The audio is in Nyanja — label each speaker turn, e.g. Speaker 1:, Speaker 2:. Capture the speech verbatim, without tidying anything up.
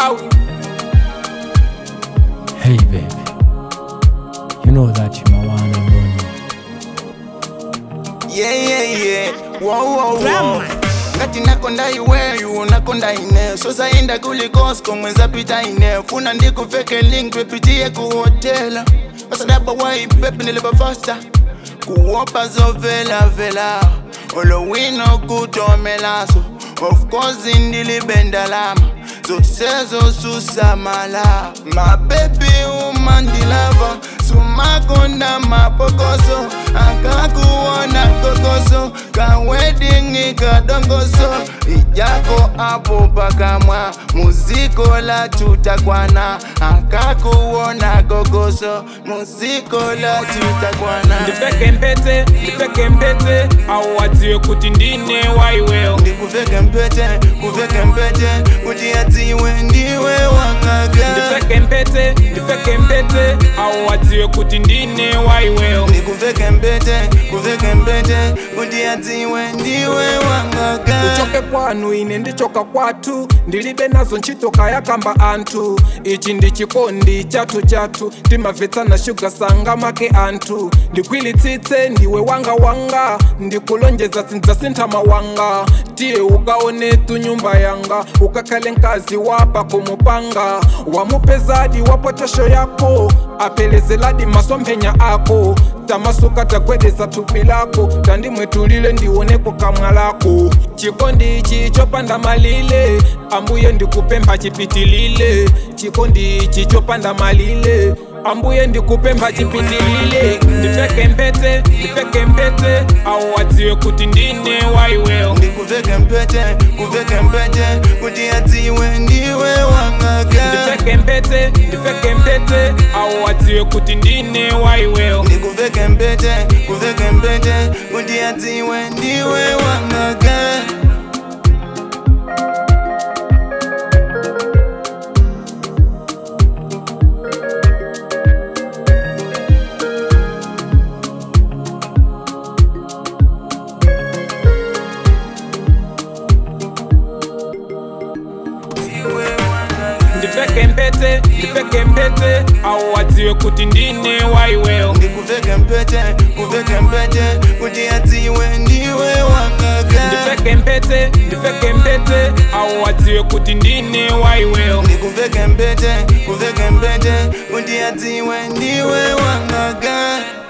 Speaker 1: Malawi.
Speaker 2: Hey baby, you know that you my one and only.
Speaker 3: Yeah, yeah, yeah. Wow, wow, wow. Ngati nakonda iwe, yu nakonda ine. So zaenda kuli Costco, mweza pita ine. Funa ndiku fake link, repitie ku hotela. Masadaba wai, pepe nilipa faster. Kuopa zo vela vela. Olo wino kutomelaso. Of course indili bendalama. So sezo susamala. My baby umandilava. Sumakonda mapokoso. Akakuona kokoso. Ka wedding kadongoso. Ijako hapo pakamwa. Muziko la tutakwana. Akakuona kokoso. Muziko la tutakwana.
Speaker 1: Ndifeke mpete, ndifeke mpete. Au watiwe kutindine waiweo.
Speaker 3: Ndikuveke mpete, kuveke mpete. Utiatiwe ndiwe wangaga.
Speaker 1: Ndifeke mpete, ndifeke mpete. Au watiwe kutindine waiweo.
Speaker 3: Ndikuveke mpete, kuveke mpete. Utiatiwe ndiwe wangaga.
Speaker 1: Uchoke kwanu ine ndichoka kwatu. Ndilibe nazo nchitoka ya kamba antu. Ichi ndichikondi chatu chatu. Timavetsa na shuga sanga make antu. Ndikwili tite ndiwe wanga wanga. Ndikulonjeza sinza sintama wanga. Tie ukaone tu nyumba yanga. Ukakale nkazi wapa kumupanga. Wamupezadi wapotosho yako. Apelezeladi masompenya ako. Tamasuka takwedeza tupilako. Tandi mwetulile ndiwoneko kamwalako. Chikondi ichi chopanda malile. Ambuye ndikupemba chipitilile. Chikondi ichi chopanda malile. Ambuye ndikupemba chipitilile. Ndifeke mpete, ndifeke mpete. Au watiwe kutindine waiweo.
Speaker 3: Ndikuveke mpete, kuveke mpete. Utiatiwe ndiwe wangaga.
Speaker 1: Ndifeke mpete, ndifeke mpete. Au watiwe kutindine waiweo.
Speaker 3: Ndikuveke mpete, kuveke mpete. Utiatiwe ndiwe wangaga.
Speaker 1: Ndifeke mpete, ndifeke mpete. Au watiwe kutindine waiweo.
Speaker 3: Ndikuveke mpete, kuveke mpete. Utiatiwe ndiwe wangaga.
Speaker 1: Ndifeke mpete, ndifeke mpete. Au watiwe kutindine waiweo.
Speaker 3: Ndikuveke mpete, kuveke mpete. Utiatiwe ndiwe wangaga.